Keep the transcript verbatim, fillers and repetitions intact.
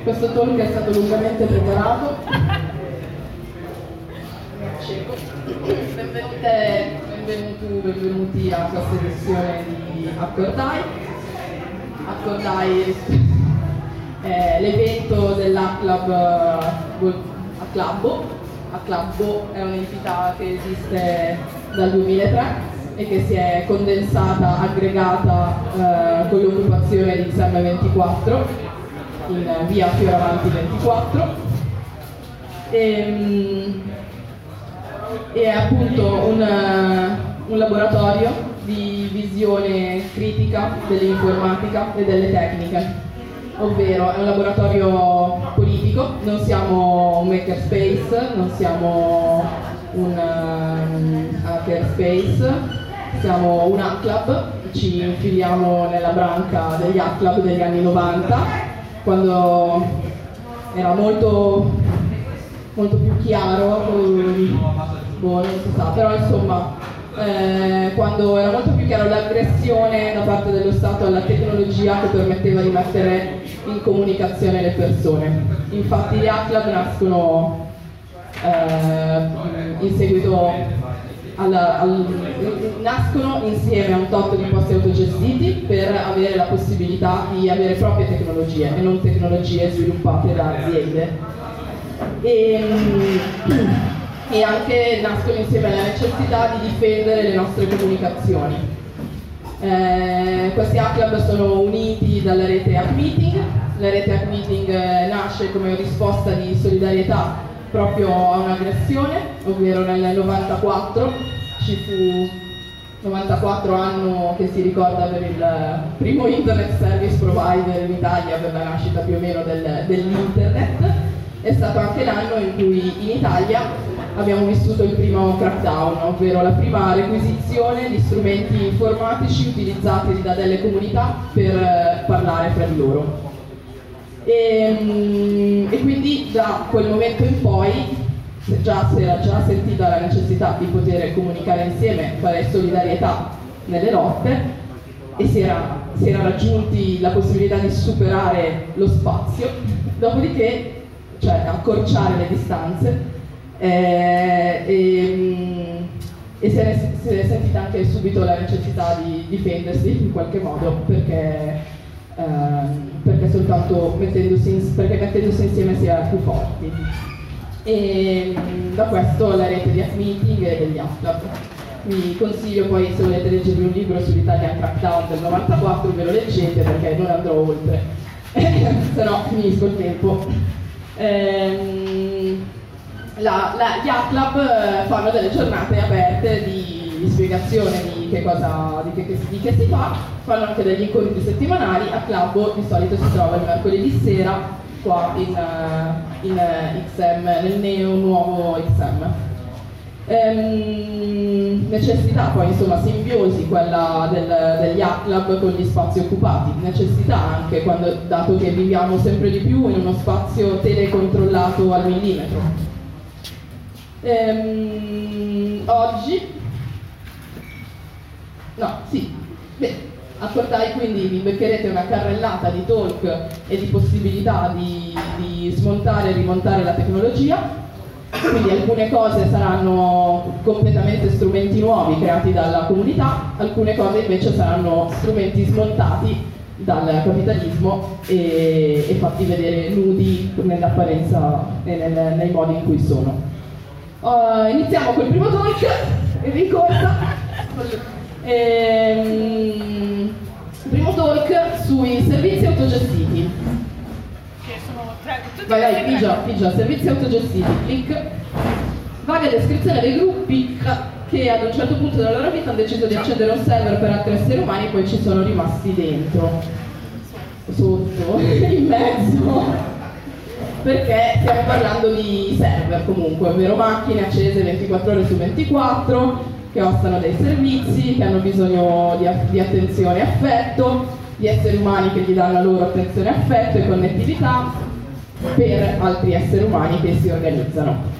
Questo talk è stato lungamente preparato. Benvenute, benvenuti, benvenuti a questa edizione di Accordai. Accordai è l'evento dell'Acclub Acclabbo. Acclabbo è un'entità che esiste dal duemilatré e che si è condensata, aggregata eh, con l'occupazione di X M ventiquattro in via Fioravanti ventiquattro e, e è appunto un, un laboratorio di visione critica dell'informatica e delle tecniche, ovvero è un laboratorio politico, non siamo un makerspace, non siamo un um, hackerspace, siamo un Acclub, ci infiliamo nella branca degli Acclub degli anni novanta, quando era molto, molto più chiaro, boh, non si sa, però insomma, eh, quando era molto più chiaro l'aggressione da parte dello Stato alla tecnologia che permetteva di mettere in comunicazione le persone. Infatti gli Acclub nascono eh, in seguito Alla, al, nascono insieme a un tot di posti autogestiti per avere la possibilità di avere proprie tecnologie e non tecnologie sviluppate da aziende e, e anche nascono insieme alla necessità di difendere le nostre comunicazioni. Eh, questi Acclub sono uniti dalla rete Hack Meeting. La rete Hack Meeting eh, nasce come risposta di solidarietà proprio a un'aggressione, ovvero nel novantaquattro ci fu novantaquattro anno che si ricorda per il primo internet service provider in Italia, per la nascita più o meno del, dell'internet. È stato anche l'anno in cui in Italia abbiamo vissuto il primo crackdown, ovvero la prima requisizione di strumenti informatici utilizzati da delle comunità per parlare fra di loro. E, e quindi da quel momento in poi già si era già sentita la necessità di poter comunicare insieme, fare solidarietà nelle lotte e si era, si era raggiunti la possibilità di superare lo spazio, dopodiché, cioè accorciare le distanze eh, e, e si è, si è sentita anche subito la necessità di difendersi in qualche modo, perché Uh, perché soltanto mettendosi, in, perché mettendosi insieme si è più forti. E um, da questo la rete di Hack Meeting e degli Acclub. Vi consiglio poi, se volete leggervi un libro sull'Italian Crackdown del novantaquattro, ve lo leggete perché non andrò oltre, se no finisco il tempo. Ehm, la, la, gli Acclub fanno delle giornate aperte di di spiegazione di che cosa di che, di che si fa, fanno anche degli incontri settimanali. Acclabbo di solito si trova il mercoledì sera qua in, in X M, nel neo nuovo X M. Ehm, necessità poi, insomma, simbiosi quella del, degli Acclub con gli spazi occupati, necessità anche quando, dato che viviamo sempre di più in uno spazio telecontrollato al millimetro. Ehm, oggi No, sì, beh, Accordai quindi vi beccherete una carrellata di talk e di possibilità di, di smontare e rimontare la tecnologia, quindi alcune cose saranno completamente strumenti nuovi creati dalla comunità, alcune cose invece saranno strumenti smontati dal capitalismo e, e fatti vedere nudi nell'apparenza e nel, nei modi in cui sono. Uh, iniziamo col primo talk, in ricorsa. Ehm, primo talk sui servizi autogestiti. Che sono tre, tutti vai vai, pigia, pigia, servizi autogestiti, clic. Vaga descrizione dei gruppi che ad un certo punto della loro vita hanno deciso di accedere a un server per altri esseri umani e poi ci sono rimasti dentro, sotto, in mezzo, perché stiamo parlando di server comunque, ovvero macchine accese ventiquattro ore su ventiquattro, che ostano dei servizi, che hanno bisogno di, di attenzione e affetto, di esseri umani che gli danno la loro attenzione e affetto e connettività per altri esseri umani che si organizzano.